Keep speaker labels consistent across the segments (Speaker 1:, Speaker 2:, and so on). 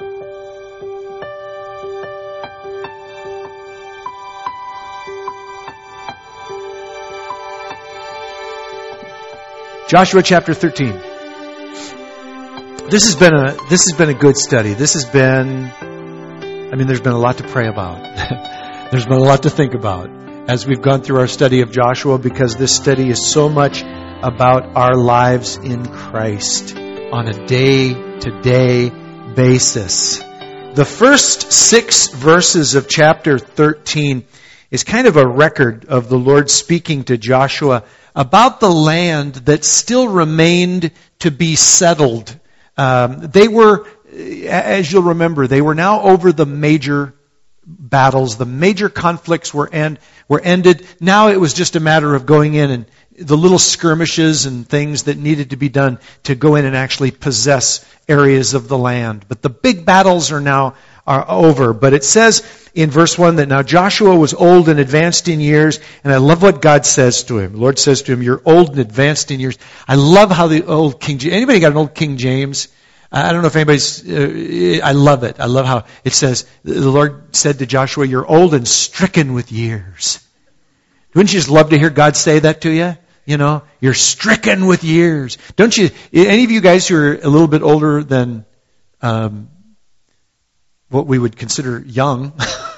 Speaker 1: Joshua chapter 13. This has been a good study. There's been a lot to pray about. There's been a lot to think about as we've gone through our study of Joshua, because this study is so much about our lives in Christ on a day-to-day basis. The first 6 verses of chapter 13 is kind of a record of the Lord speaking to Joshua about the land that still remained to be settled. They were, as you'll remember, they were now over the major battles. The major conflicts were ended. Now it was just a matter of going in and the little skirmishes and things that needed to be done to go in and actually possess areas of the land. But the big battles are over. But it says in verse 1 that now Joshua was old and advanced in years, and I love what God says to him. The Lord says to him, "You're old and advanced in years." I love how the old King James, anybody got an old King James? I don't know if anybody's, I love it. I love how it says, the Lord said to Joshua, "You're old and stricken with years." Wouldn't you just love to hear God say that to you? You know, you're stricken with years. Don't you, any of you guys who are a little bit older than what we would consider young,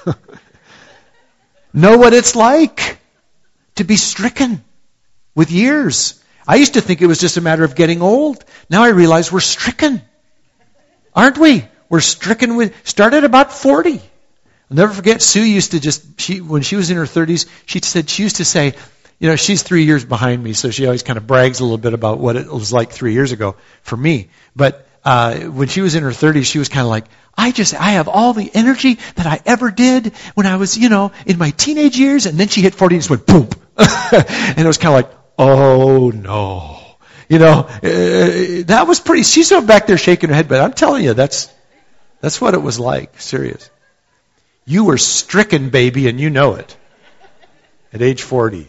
Speaker 1: know what it's like to be stricken with years. I used to think it was just a matter of getting old. Now I realize we're stricken. Aren't we? We're stricken with, started about 40. I'll never forget, Sue used to when she was in her 30s, she used to say, you know, she's 3 years behind me, so she always kind of brags a little bit about what it was like 3 years ago for me. But when she was in her 30s, she was kind of like, I have all the energy that I ever did when I was, in my teenage years. And then she hit 40 and just went boom. And it was kind of like, oh no. That was pretty, she's so back there shaking her head, but I'm telling you, that's what it was like. Serious. You were stricken, baby, and you know it. At age 40.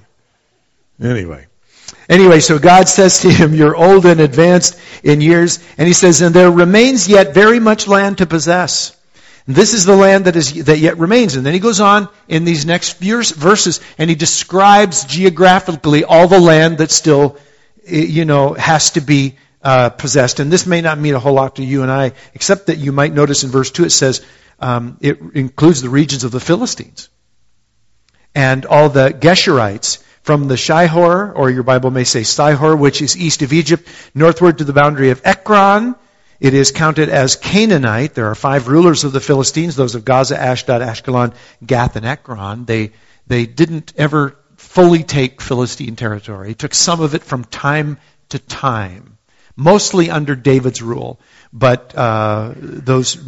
Speaker 1: Anyway, so God says to him, "You're old and advanced in years." And he says, "And there remains yet very much land to possess. And this is the land that yet remains." And then he goes on in these next few verses, and he describes geographically all the land that still, has to be possessed. And this may not mean a whole lot to you and I, except that you might notice in verse 2 it says, it includes the regions of the Philistines and all the Geshurites, from the Shihor, or your Bible may say Sihor, which is east of Egypt, northward to the boundary of Ekron. It is counted as Canaanite. There are 5 rulers of the Philistines, those of Gaza, Ashdod, Ashkelon, Gath, and Ekron. They didn't ever fully take Philistine territory. It took some of it from time to time, mostly under David's rule. But those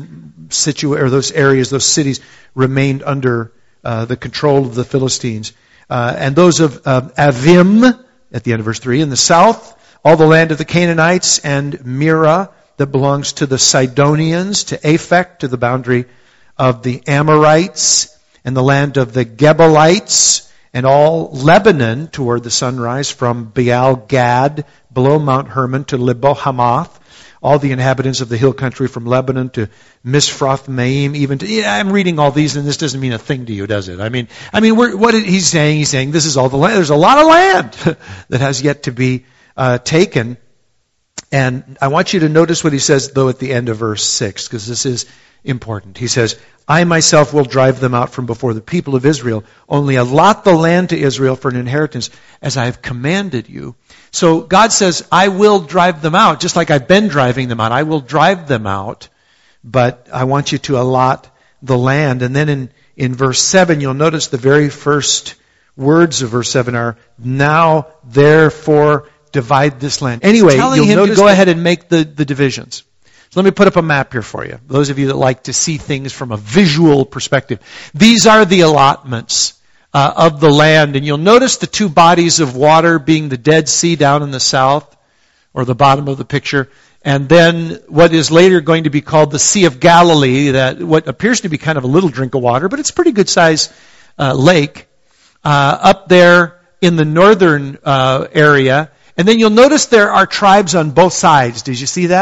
Speaker 1: areas, those cities, remained under the control of the Philistines. And those of Avim, at the end of verse 3, in the south, all the land of the Canaanites, and Mira, that belongs to the Sidonians, to Aphek, to the boundary of the Amorites, and the land of the Gebalites, and all Lebanon toward the sunrise, from Baal Gad, below Mount Hermon, to Lebo Hamath, all the inhabitants of the hill country from Lebanon to Misphroth Maim, even to, I'm reading all these, and this doesn't mean a thing to you, does it? He's saying this is all the land. There's a lot of land that has yet to be taken. And I want you to notice what he says, though, at the end of verse 6, because this is important. He says, "I myself will drive them out from before the people of Israel, only allot the land to Israel for an inheritance, as I have commanded you." So God says, I will drive them out, just like I've been driving them out. I will drive them out, but I want you to allot the land. And then in verse 7, you'll notice the very first words of verse 7 are, "Now therefore divide this land." Anyway, you'll notice, go ahead and make the divisions. So let me put up a map here for you. Those of you that like to see things from a visual perspective. These are the allotments of the land. And you'll notice the 2 bodies of water being the Dead Sea down in the south, or the bottom of the picture, and then what is later going to be called the Sea of Galilee, that what appears to be kind of a little drink of water, but it's a pretty good size lake, up there in the northern area. And then you'll notice there are tribes on both sides. Did you see that?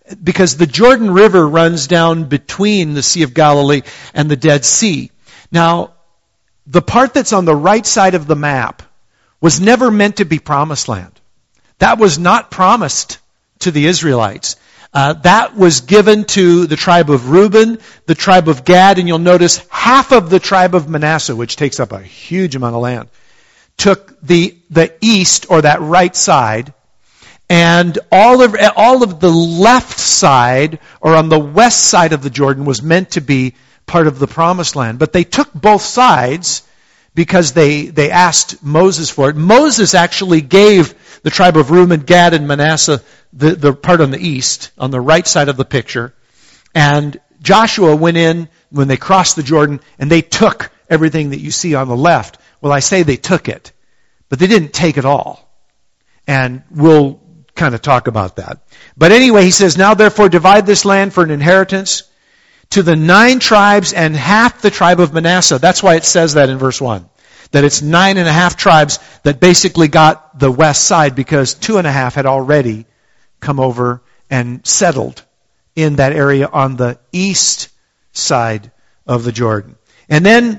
Speaker 1: because the Jordan River runs down between the Sea of Galilee and the Dead Sea. Now, the part that's on the right side of the map was never meant to be promised land. That was not promised to the Israelites. That was given to the tribe of Reuben, the tribe of Gad, and you'll notice half of the tribe of Manasseh, which takes up a huge amount of land, took the east, or that right side, and all of the left side, or on the west side of the Jordan, was meant to be part of the promised land. But they took both sides because they asked Moses for it. Moses actually gave the tribe of Reuben, Gad, and Manasseh the part on the east, on the right side of the picture. And Joshua went in when they crossed the Jordan, and they took everything that you see on the left. Well, I say they took it, but they didn't take it all. And we'll kind of talk about that. But anyway, he says, now therefore divide this land for an inheritance to the 9 tribes and half the tribe of Manasseh. That's why it says that in verse 1. That it's 9.5 tribes that basically got the west side, because 2.5 had already come over and settled in that area on the east side of the Jordan. And then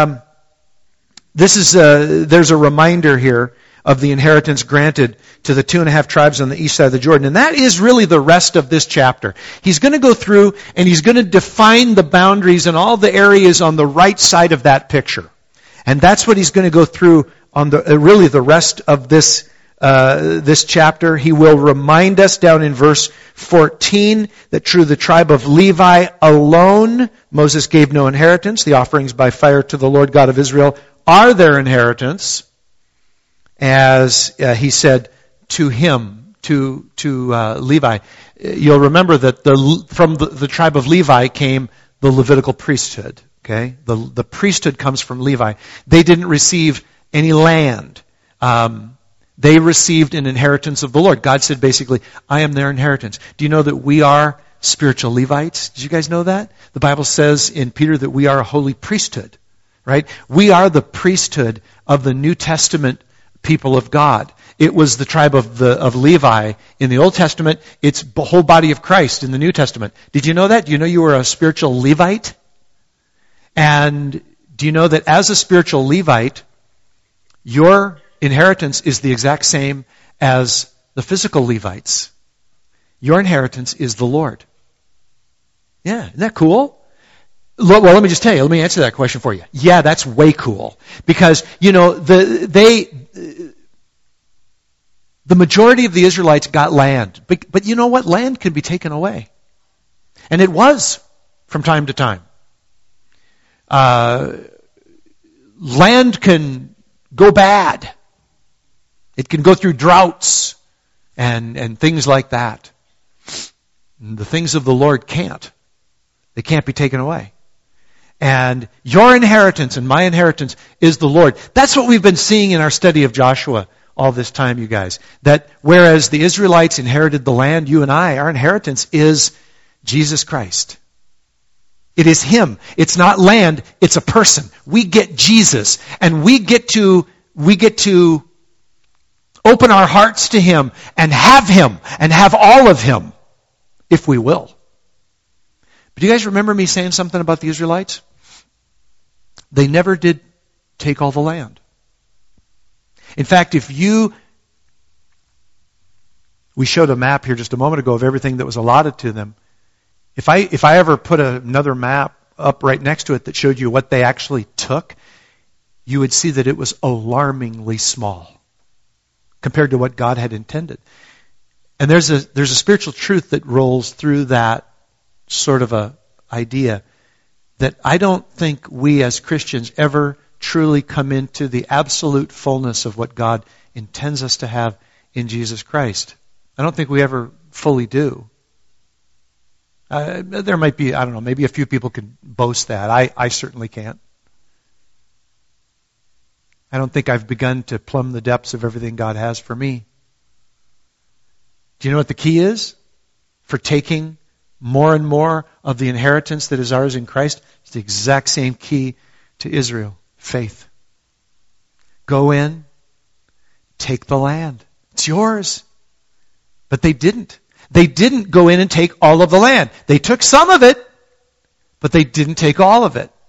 Speaker 1: there's a reminder here of the inheritance granted to the 2.5 tribes on the east side of the Jordan. And that is really the rest of this chapter. He's going to go through and he's going to define the boundaries and all the areas on the right side of that picture. And that's what he's going to go through on the rest of this chapter. He will remind us down in verse 14 that through the tribe of Levi alone, Moses gave no inheritance. The offerings by fire to the Lord God of Israel are their inheritance, as he said to him, to Levi. You'll remember that from the tribe of Levi came the Levitical priesthood. Okay, the priesthood comes from Levi. They didn't receive any land. They received an inheritance of the Lord. God said basically, I am their inheritance. Do you know that we are spiritual Levites? Did you guys know that? The Bible says in Peter that we are a holy priesthood, right? We are the priesthood of the New Testament people of God. It was the tribe of Levi in the Old Testament. It's the whole body of Christ in the New Testament. Did you know that? Do you know you were a spiritual Levite? And do you know that as a spiritual Levite, your inheritance is the exact same as the physical Levites? Your inheritance is the Lord. Yeah, isn't that cool? Well, let me just tell you, let me answer that question for you. Yeah, that's way cool. Because, the majority of the Israelites got land. But you know what? Land can be taken away. And it was from time to time. Land can go bad. It can go through droughts and things like that. And the things of the Lord can't. They can't be taken away. And your inheritance and my inheritance is the Lord. That's what we've been seeing in our study of Joshua all this time, you guys. That whereas the Israelites inherited the land, you and I, our inheritance is Jesus Christ. It is Him. It's not land, it's a person. We get Jesus, and we get to open our hearts to Him and have all of Him, if we will. But do you guys remember me saying something about the Israelites? They never did take all the land. In fact, we showed a map here just a moment ago of everything that was allotted to them. If I ever put another map up right next to it that showed you what they actually took, you would see that it was alarmingly small compared to what God had intended. And there's a spiritual truth that rolls through that sort of a idea that I don't think we as Christians ever truly come into the absolute fullness of what God intends us to have in Jesus Christ. I don't think we ever fully do. There might be, I don't know, maybe a few people could boast that. I certainly can't. I don't think I've begun to plumb the depths of everything God has for me. Do you know what the key is for taking more and more of the inheritance that is ours in Christ? It's the exact same key to Israel. Faith. Go in, take the land. It's yours. But they didn't. They didn't go in and take all of the land. They took some of it, but they didn't take all of it.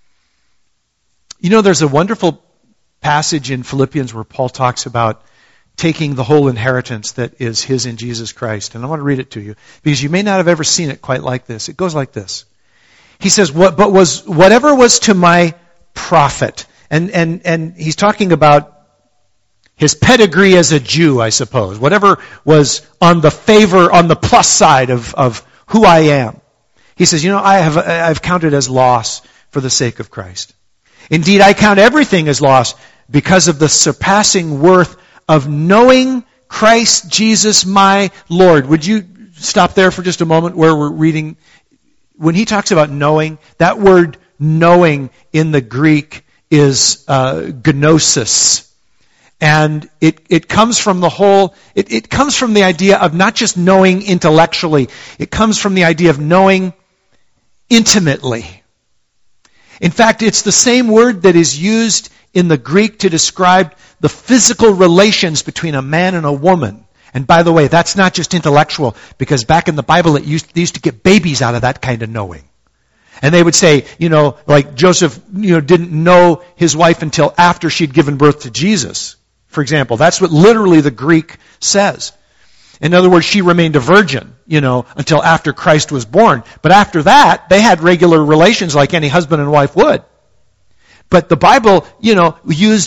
Speaker 1: You know, there's a wonderful passage in Philippians where Paul talks about taking the whole inheritance that is his in Jesus Christ. And I want to read it to you, because you may not have ever seen it quite like this. It goes like this. He says, whatever was to my profit. And he's talking about his pedigree as a Jew, I suppose. Whatever was on the plus side of who I am. He says, I've counted as loss for the sake of Christ. Indeed, I count everything as loss because of the surpassing worth of knowing Christ Jesus my Lord. Would you stop there for just a moment where we're reading? When he talks about knowing, that word knowing in the Greek is gnosis. And it comes from it comes from the idea of not just knowing intellectually. It comes from the idea of knowing intimately. In fact, it's the same word that is used in the Greek to describe the physical relations between a man and a woman. And by the way, that's not just intellectual, because back in the Bible they used to get babies out of that kind of knowing. And they would say, like Joseph, didn't know his wife until after she'd given birth to Jesus, for example. That's what literally the Greek says. In other words, she remained a virgin, until after Christ was born. But after that, they had regular relations like any husband and wife would. But the Bible, used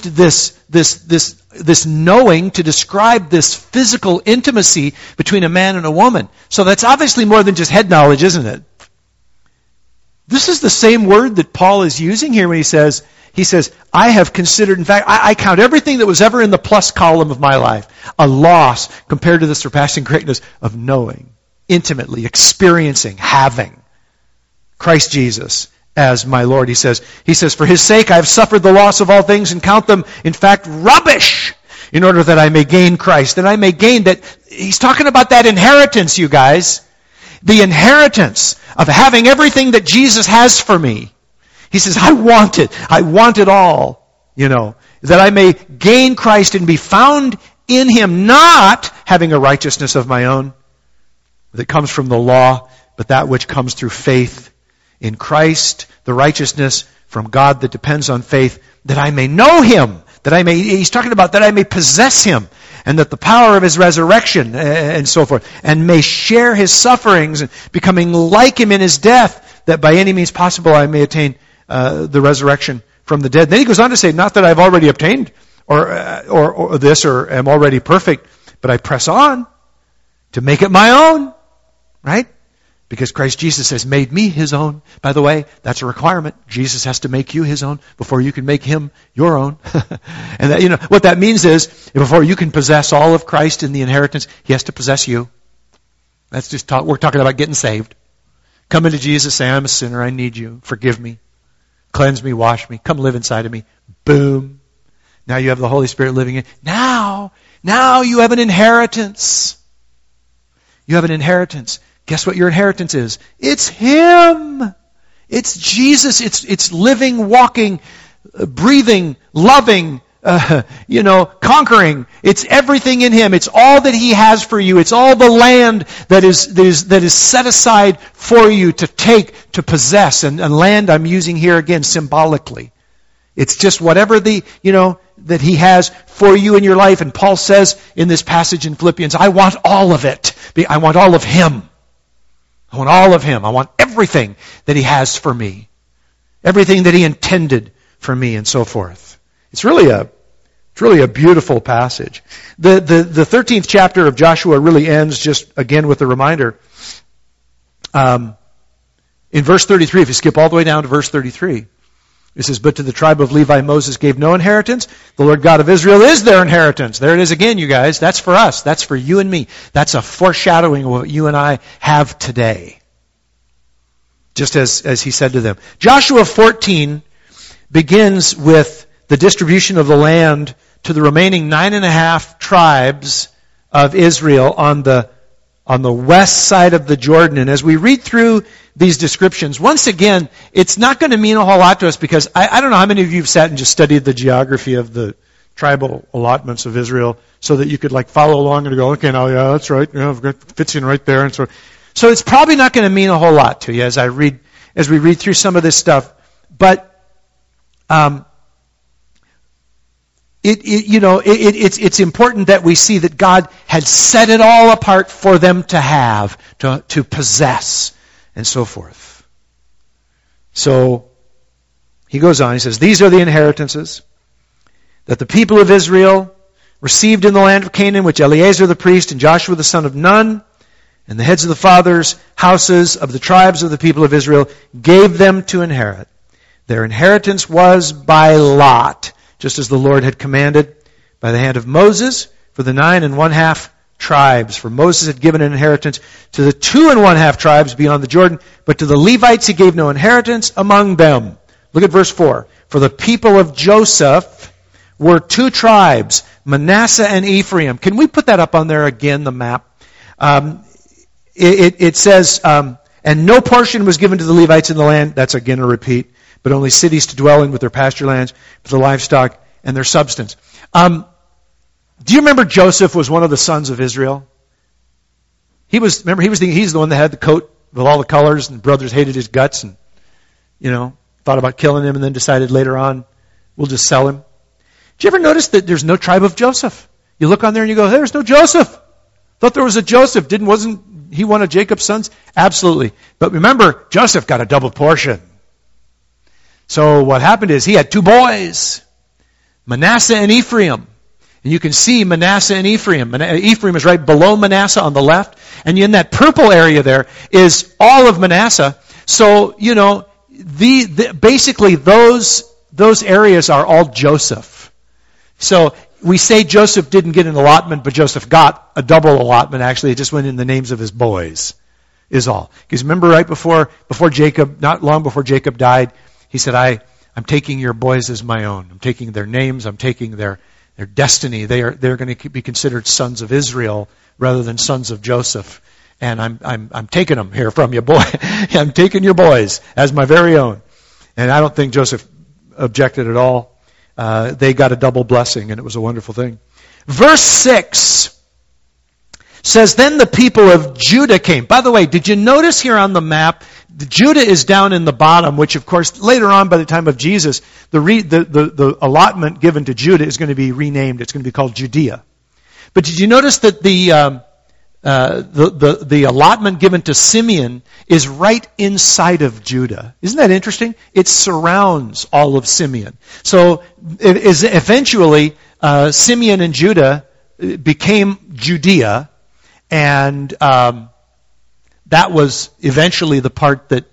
Speaker 1: this knowing to describe this physical intimacy between a man and a woman. So that's obviously more than just head knowledge, isn't it? This is the same word that Paul is using here when he says, I have considered, in fact, I count everything that was ever in the plus column of my life a loss compared to the surpassing greatness of knowing, intimately, experiencing, having Christ Jesus as my Lord. He says, for his sake I have suffered the loss of all things and count them, in fact, rubbish, in order that I may gain Christ. And I may gain that. He's talking about that inheritance, you guys. The inheritance of having everything that Jesus has for me. He says, I want it. I want it all, that I may gain Christ and be found in him, not having a righteousness of my own that comes from the law, but that which comes through faith in Christ, the righteousness from God that depends on faith, that I may know him, he's talking about that I may possess him, and that the power of his resurrection, and so forth, and may share his sufferings, and becoming like him in his death, that by any means possible I may attain the resurrection from the dead. Then he goes on to say, not that I've already obtained or am already perfect, but I press on to make it my own, right? Because Christ Jesus has made me his own. By the way, that's a requirement. Jesus has to make you his own before you can make him your own. And that, what that means is, before you can possess all of Christ in the inheritance, he has to possess you. That's just we're talking about getting saved. Come into Jesus, say, I'm a sinner, I need you, forgive me, cleanse me, wash me, come live inside of me. Boom. Now you have the Holy Spirit living in. Now you have an inheritance. You have an inheritance. Guess what your inheritance is? It's him. It's Jesus. It's living, walking, breathing, loving, conquering. It's everything in him. It's all that he has for you. It's all the land that is set aside for you to take, to possess. And land I'm using here again symbolically. It's just whatever that he has for you in your life. And Paul says in this passage in Philippians, I want all of it. I want all of him. I want all of him. I want everything that he has for me. Everything that he intended for me, and so forth. It's really a beautiful passage. The 13th chapter of Joshua really ends just again with a reminder. In verse 33, if you skip all the way down to verse 33, it says, but to the tribe of Levi Moses gave no inheritance. The Lord God of Israel is their inheritance. There it is again, you guys. That's for us. That's for you and me. That's a foreshadowing of what you and I have today. Just as he said to them. Joshua 14 begins with the distribution of the land to the remaining 9.5 tribes of Israel on the west side of the Jordan. And as we read through these descriptions, once again, it's not going to mean a whole lot to us, because I don't know how many of you have sat and just studied the geography of the tribal allotments of Israel so that you could like follow along and go, okay, now, yeah, that's right. Yeah, it fits in right there. And so it's probably not going to mean a whole lot to you as we read through some of this stuff. But, it's important that we see that God had set it all apart for them to have, to possess, and so forth. So, he goes on, he says, these are the inheritances that the people of Israel received in the land of Canaan, which Eleazar the priest and Joshua the son of Nun, and the heads of the fathers' houses of the tribes of the people of Israel gave them to inherit. Their inheritance was by lot, just as the Lord had commanded by the hand of Moses for the 9 1/2 tribes. For Moses had given an inheritance to the 2 1/2 tribes beyond the Jordan, but to the Levites he gave no inheritance among them. Look at verse 4. For the people of Joseph were 2 tribes, Manasseh and Ephraim. Can we put that up on there again, the map? It says, and no portion was given to the Levites in the land. That's again a repeat. But only cities to dwell in with their pasture lands, with their livestock and their substance. Do you remember Joseph was one of the sons of Israel? He's the one that had the coat with all the colors, and brothers hated his guts, and thought about killing him, and then decided later on, we'll just sell him. Did you ever notice that there's no tribe of Joseph? You look on there and you go, hey, there's no Joseph. Thought there was a Joseph. Wasn't he one of Jacob's sons? Absolutely. But remember, Joseph got a double portion. So what happened is he had 2 boys, Manasseh and Ephraim. And you can see Manasseh and Ephraim. Ephraim is right below Manasseh on the left. And in that purple area there is all of Manasseh. So, basically those areas are all Joseph. So we say Joseph didn't get an allotment, but Joseph got a double allotment. Actually, it just went in the names of his boys, is all. Because remember right before Jacob, not long before Jacob died, he said, I'm taking your boys as my own. I'm taking their names. I'm taking their destiny. They're going to be considered sons of Israel rather than sons of Joseph. And I'm taking them here from you, boy. I'm taking your boys as my very own. And I don't think Joseph objected at all. They got a double blessing, and it was a wonderful thing. Verse 6 says, then the people of Judah came. By the way, did you notice here on the map, Judah is down in the bottom, which of course later on by the time of Jesus, the allotment given to Judah is going to be renamed. It's going to be called Judea. But did you notice that the allotment given to Simeon is right inside of Judah? Isn't that interesting? It surrounds all of Simeon. So eventually Simeon and Judah became Judea, and that was eventually the part that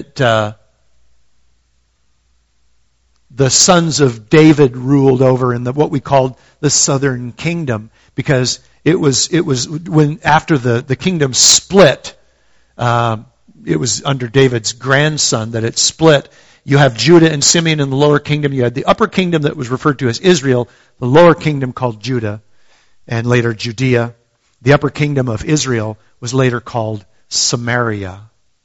Speaker 1: the sons of David ruled over in what we called the southern kingdom, because it was when after the kingdom split, it was under David's grandson that it split. You have Judah and Simeon in the lower kingdom. You had the upper kingdom that was referred to as Israel, the lower kingdom called Judah, and later Judea. The upper kingdom of Israel was later called Samaria,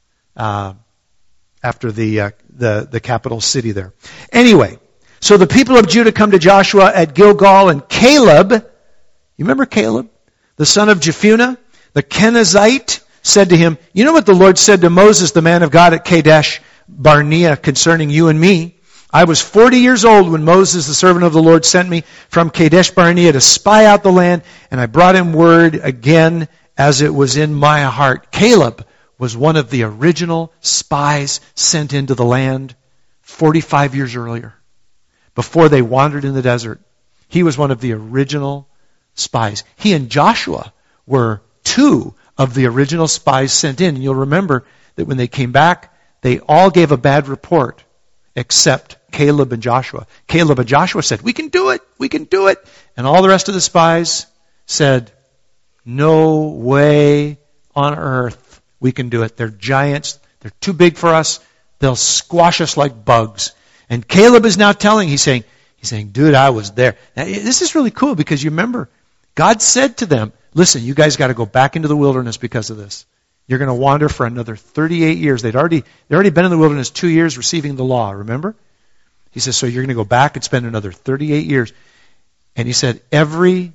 Speaker 1: after the capital city there. Anyway, so the people of Judah come to Joshua at Gilgal, and Caleb, you remember Caleb, the son of Jephunneh, the Kenizzite, said to him, you know what the Lord said to Moses, the man of God, at Kadesh Barnea concerning you and me? I was 40 years old when Moses, the servant of the Lord, sent me from Kadesh Barnea to spy out the land, and I brought him word again as it was in my heart. Caleb was one of the original spies sent into the land 45 years earlier, before they wandered in the desert. He was one of the original spies. He and Joshua were 2 of the original spies sent in. And you'll remember that when they came back, they all gave a bad report, except Caleb and Joshua. Caleb and Joshua said, we can do it, we can do it. And all the rest of the spies said, no way on earth we can do it. They're giants. They're too big for us. They'll squash us like bugs. And Caleb is now he's saying, dude, I was there. Now, this is really cool because you remember, God said to them, listen, you guys got to go back into the wilderness because of this. You're going to wander for another 38 years. They'd already been in the wilderness 2 years receiving the law, remember? He says, so you're going to go back and spend another 38 years. And he said, every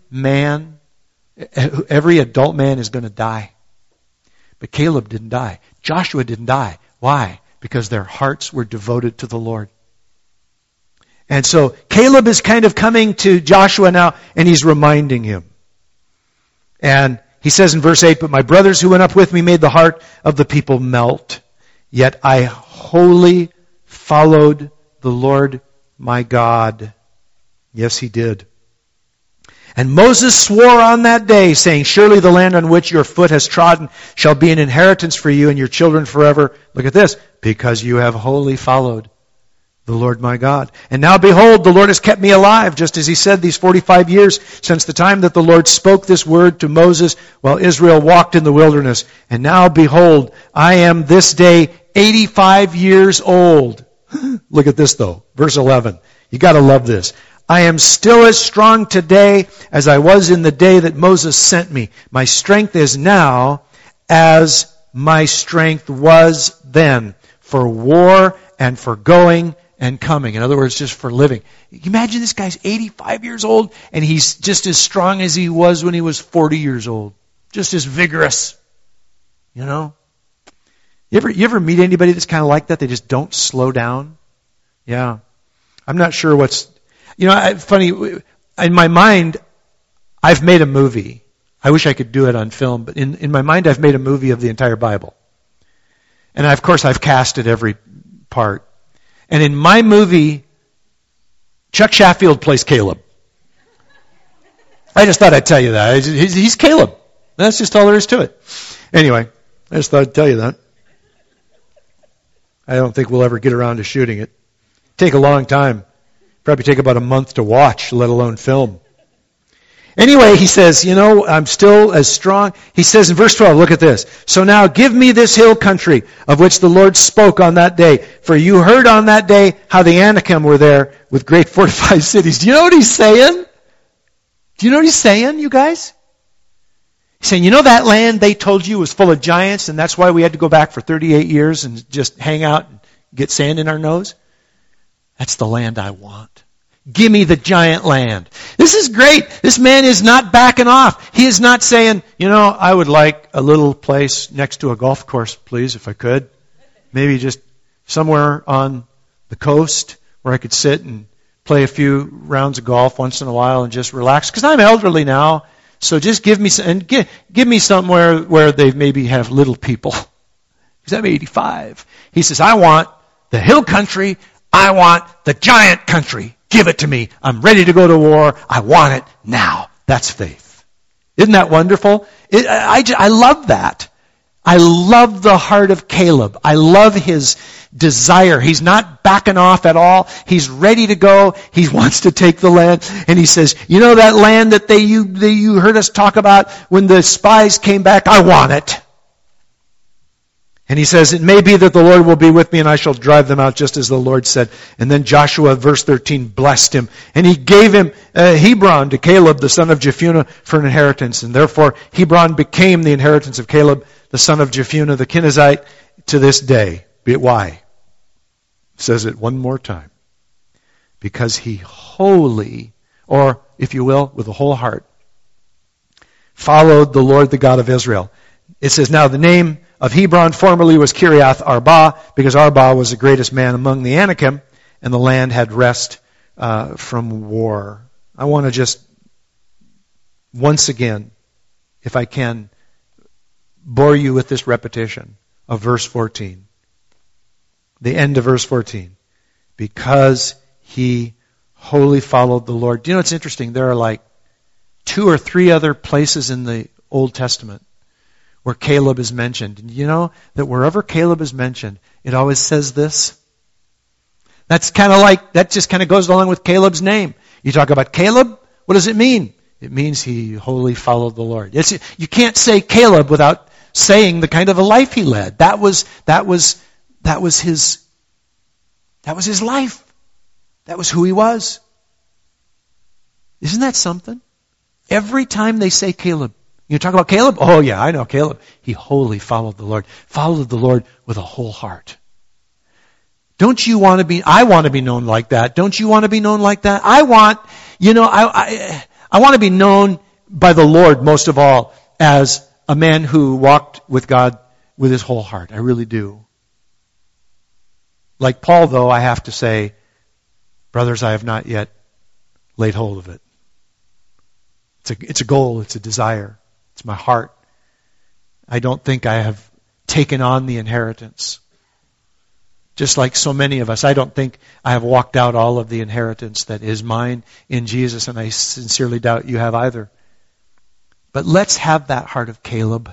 Speaker 1: adult man is going to die. But Caleb didn't die. Joshua didn't die. Why? Because their hearts were devoted to the Lord. And so Caleb is kind of coming to Joshua now, and he's reminding him. And he says in verse 8, but my brothers who went up with me made the heart of the people melt. Yet I wholly followed the Lord my God. Yes, he did. And Moses swore on that day, saying, surely the land on which your foot has trodden shall be an inheritance for you and your children forever. Look at this. Because you have wholly followed the Lord my God. And now behold, the Lord has kept me alive, just as he said, these 45 years since the time that the Lord spoke this word to Moses while Israel walked in the wilderness. And now behold, I am this day 85 years old. Look at this though. Verse 11. You gotta love this. I am still as strong today as I was in the day that Moses sent me. My strength is now as my strength was then, for war and for going and coming. In other words, just for living. You imagine this guy's 85 years old and he's just as strong as he was when he was 40 years old. Just as vigorous. You know? You ever meet anybody that's kind of like that? They just don't slow down? Yeah. I'm not sure what's... You know, funny, in my mind, I've made a movie. I wish I could do it on film, but in my mind I've made a movie of the entire Bible. And of course I've casted every part. And in my movie, Chuck Sheffield plays Caleb. I just thought I'd tell you that. He's Caleb. That's just all there is to it. Anyway, I just thought I'd tell you that. I don't think we'll ever get around to shooting it. Take a long time. Probably take about a month to watch, let alone film. Anyway, he says, you know, I'm still as strong. He says in verse 12, look at this. So now give me this hill country of which the Lord spoke on that day. For you heard on that day how the Anakim were there with great fortified cities. Do you know what he's saying? Do you know what he's saying, you guys? He's saying, you know that land they told you was full of giants and that's why we had to go back for 38 years and just hang out and get sand in our nose? That's the land I want. Give me the giant land. This is great. This man is not backing off. He is not saying, you know, I would like a little place next to a golf course, please, if I could. Maybe just somewhere on the coast where I could sit and play a few rounds of golf once in a while and just relax. Because I'm elderly now, so just give me give me somewhere where they maybe have little people. Because I'm 85. He says, I want the hill country. I want the giant country. Give it to me. I'm ready to go to war. I want it now. That's faith. Isn't that wonderful? I love that. I love the heart of Caleb. I love his desire. He's not backing off at all. He's ready to go. He wants to take the land. And he says, you know that land that you heard us talk about when the spies came back? I want it. And he says, it may be that the Lord will be with me and I shall drive them out just as the Lord said. And then Joshua, verse 13, blessed him. And he gave him Hebron to Caleb, the son of Jephunneh, for an inheritance. And therefore Hebron became the inheritance of Caleb, the son of Jephunneh, the Kenizzite, to this day. Why? Says it one more time. Because he wholly, or if you will, with a whole heart, followed the Lord, the God of Israel. It says, now the name of Hebron formerly was Kiriath Arba, because Arba was the greatest man among the Anakim, and the land had rest from war. I want to just, once again, if I can, bore you with this repetition of verse 14. The end of verse 14. Because he wholly followed the Lord. Do you know what's interesting? There are like 2 or 3 other places in the Old Testament where Caleb is mentioned. And you know that wherever Caleb is mentioned, it always says this. That's kind of like, that just kind of goes along with Caleb's name. You talk about Caleb, what does it mean? It means he wholly followed the Lord. You can't say Caleb without saying the kind of a life he led. That was his life. That was who he was. Isn't that something? Every time they say Caleb, you talk about Caleb? Oh yeah, I know Caleb. He wholly followed the Lord. Followed the Lord with a whole heart. Don't you want to be, I want to be known like that. Don't you want to be known like that? I want to be known by the Lord most of all as a man who walked with God with his whole heart. I really do. Like Paul, though, I have to say, brothers, I have not yet laid hold of it. It's a goal, it's a desire, it's my heart. I don't think I have taken on the inheritance. Just like so many of us, I don't think I have walked out all of the inheritance that is mine in Jesus, and I sincerely doubt you have either. But let's have that heart of Caleb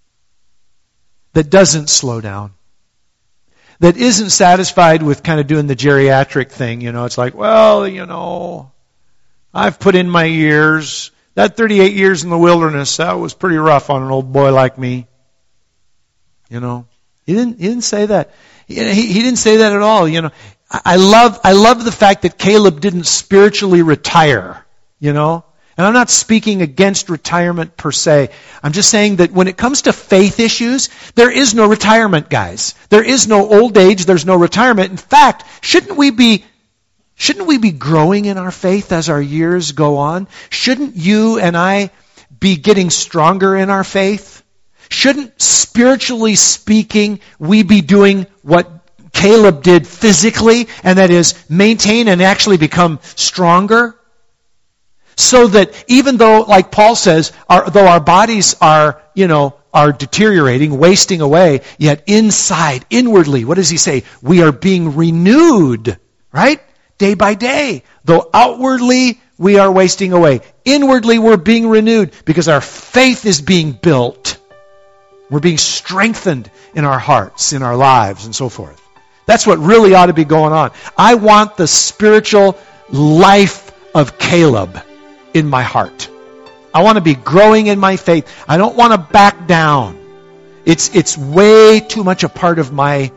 Speaker 1: that doesn't slow down, that isn't satisfied with kind of doing the geriatric thing. It's like, well, I've put in my years. That 38 years in the wilderness, that was pretty rough on an old boy like me. He didn't say that. He didn't say that at all. I love the fact that Caleb didn't spiritually retire. And I'm not speaking against retirement per se. I'm just saying that when it comes to faith issues, there is no retirement, guys. There is no old age. There's no retirement. In fact, shouldn't we be growing in our faith as our years go on? Shouldn't you and I be getting stronger in our faith? Shouldn't, spiritually speaking, we be doing what Caleb did physically, and that is maintain and actually become stronger? So that even though, like Paul says, though our bodies are deteriorating, wasting away, yet inside, inwardly, what does he say? We are being renewed, right? Day by day. Though outwardly we are wasting away, inwardly we're being renewed because our faith is being built. We're being strengthened in our hearts, in our lives, and so forth. That's what really ought to be going on. I want the spiritual life of Caleb in my heart. I want to be growing in my faith. I don't want to back down. It's way too much a part of my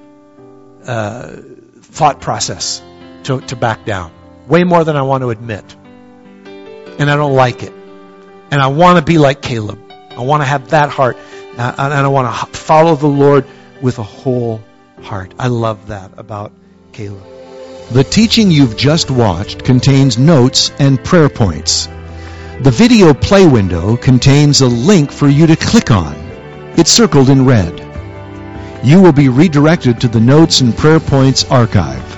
Speaker 1: thought process to back down. Way more than I want to admit. And I don't like it. And I want to be like Caleb. I want to have that heart. And I want to follow the Lord with a whole heart. I love that about Caleb.
Speaker 2: The teaching you've just watched contains notes and prayer points. The video play window contains a link for you to click on. It's circled in red. You will be redirected to the Notes and Prayer Points archive.